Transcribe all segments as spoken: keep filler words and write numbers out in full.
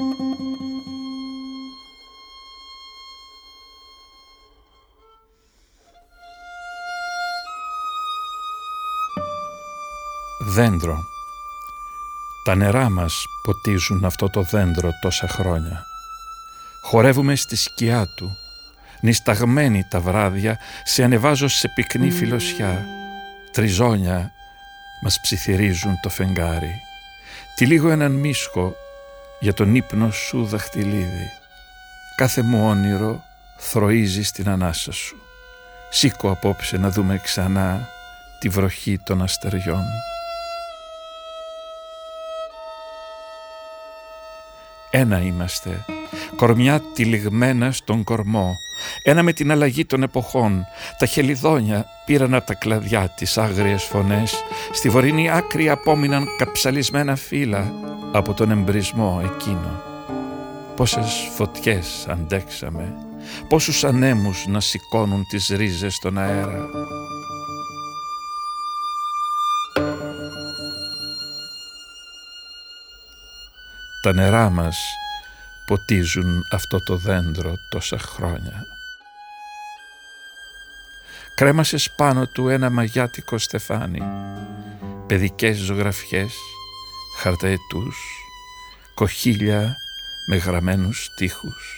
Δέντρο. Τα νερά μας ποτίζουν αυτό το δέντρο τόσα χρόνια. Χορεύουμε στη σκιά του. Νησταγμένοι τα βράδια σε ανεβάζω σε πυκνή φιλοσιά. Τριζόνια μας ψιθυρίζουν το φεγγάρι. Τυλίγω έναν μίσχο για τον ύπνο σου δαχτυλίδι. Κάθε μου όνειρο θροίζει στην ανάσα σου. Σήκω απόψε να δούμε ξανά τη βροχή των αστεριών. Ένα είμαστε, κορμιά τυλιγμένα στον κορμό. Ένα με την αλλαγή των εποχών. Τα χελιδόνια πήραν από τα κλαδιά τις άγριες φωνές. Στη βορεινή άκρη απόμειναν καψαλισμένα φύλλα από τον εμπρισμό εκείνο. Πόσες φωτιές αντέξαμε, πόσους ανέμους να σηκώνουν τις ρίζες στον αέρα. Τα νερά μας ποτίζουν αυτό το δέντρο τόσα χρόνια. Κρέμασες πάνω του ένα μαγιάτικο στεφάνι, παιδικές ζωγραφιές, χαρταετούς, κοχύλια με γραμμένους στίχους.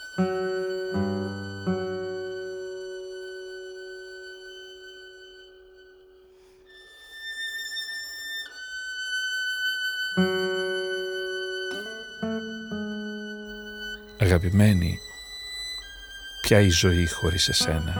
Αγαπημένη, ποια η ζωή χωρίς εσένα?